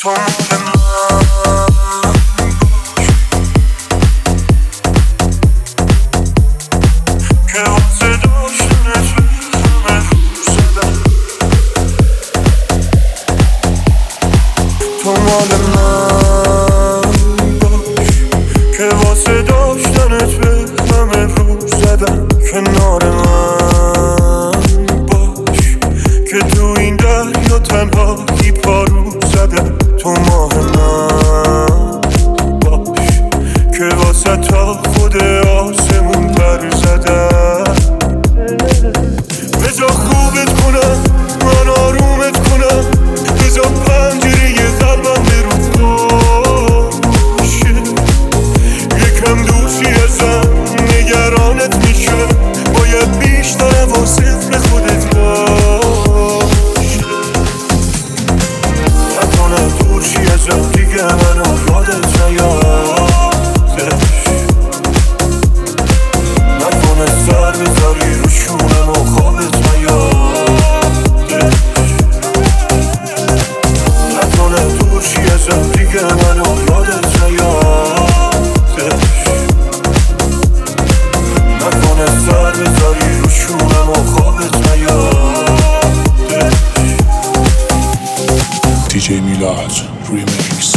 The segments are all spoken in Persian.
تو مال که واسه داشتنت همه روز زدم. تو مال من باش که واسه داشتنت به همه روز زدم. کنار من باش که تو این دریا تنهایی پارو زدم. تو ماه من باش که واسه تا خود آسمون پر زدم. بذار خوبت کنم، من آرومت کنم، بذار پنجره قلبم به رو باشه. یکم دوستی ازم نگرانت میشه، باید بیشتر حواست به خودت باشه. نکنه دوستی ازم دیگه منو یادت نیادش. نکنه سر بذاری رو شونم و خوابت نیادش. نکنه دوستی ازم دیگه منو یادت نیادش. نکنه سر بذاری رو شونم و خوابت نیادش. DJ Milad Remix.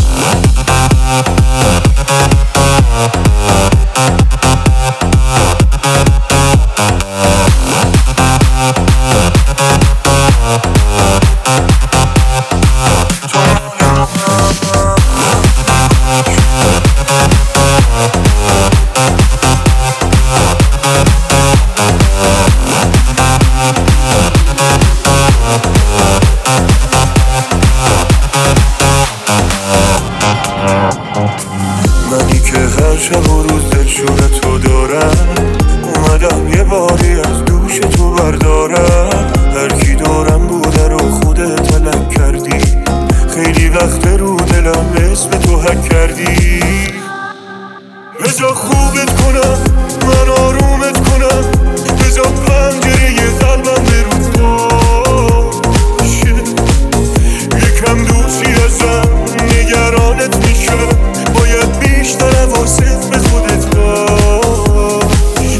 منی که هر شب و روز دلشور تو دارم، اومدم یه باری از دوش تو بردارم. هر کی دارم بوده رو خودت تلک کردی، خیلی وقت رو دلم اسم تو حک کردی. بذار خوبت کنم، من آرومت کنم، بذار پنجره قلبم به رو باشه. یکم دوستی ازم نگرانت میشه، باید بیشتر حواست به خودت باشه.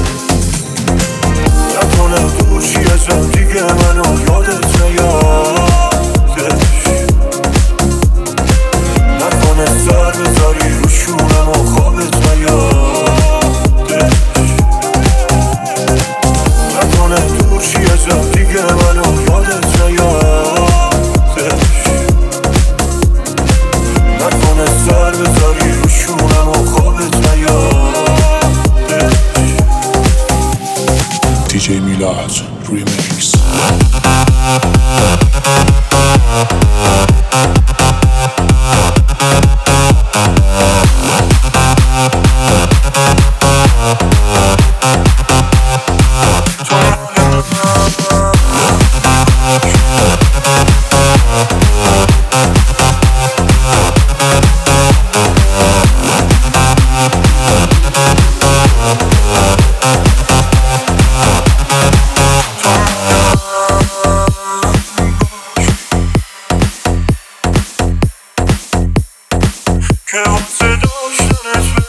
نکنه دوستی ازم دیگه منو یادت نیادش. نکنه سر بذاری رو شونم و خوابت نیادش. نکنه دوستی ازم دیگه منو یادت نیادش. نکنه سر بذاری رو شونم و خوابت نیادش. DJ Milad Remix. که واسه داشتنت